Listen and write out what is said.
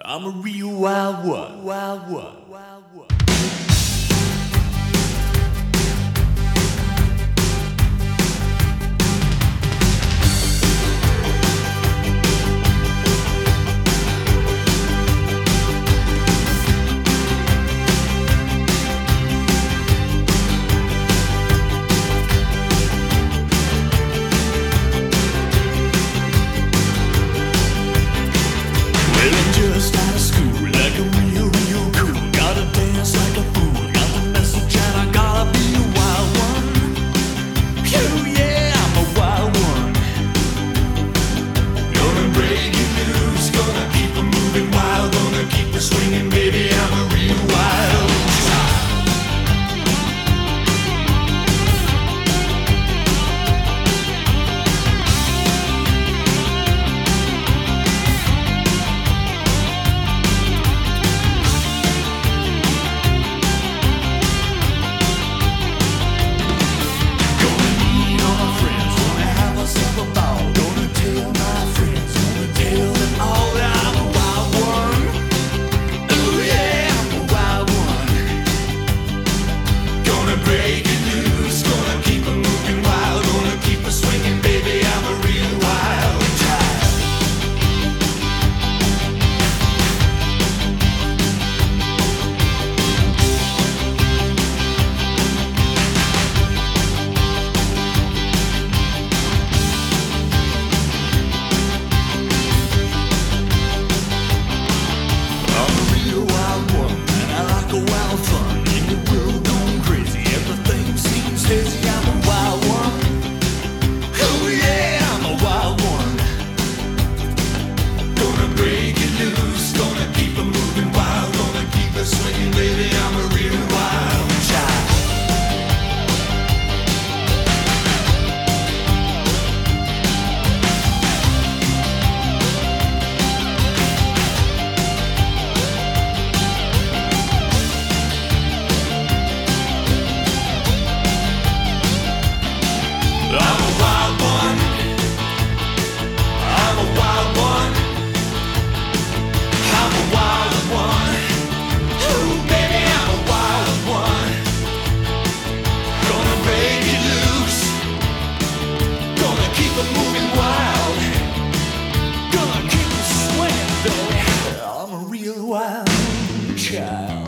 I'm a real wild one, wild one, wild one. Just out of school, like a real, real cool. Gotta dance like a fool. Got the message and I gotta be a wild one. Oh yeah, I'm a wild one. Gonna break it loose, gonna keep it moving wild, gonna keep it swinging, baby. I'm a real wild child. Break it loose, gonna keep it moving wild, gonna keep it swinging, baby. I'm a real wild child. I'm a real wild one, and I like a wild fun. In the world going crazy, everything seems hazy. I'm a wild one. Oh yeah, I'm a wild one. Gonna break it loose, gonna keep it moving wild, gonna keep it swinging, baby. I'm a real wild child. I'm a wild one. I'm a wild one. I'm a wild one. Ooh, baby, I'm a wild one. Gonna break it loose. Gonna keep it moving wild. Gonna keep it swinging, baby. I'm a real wild child.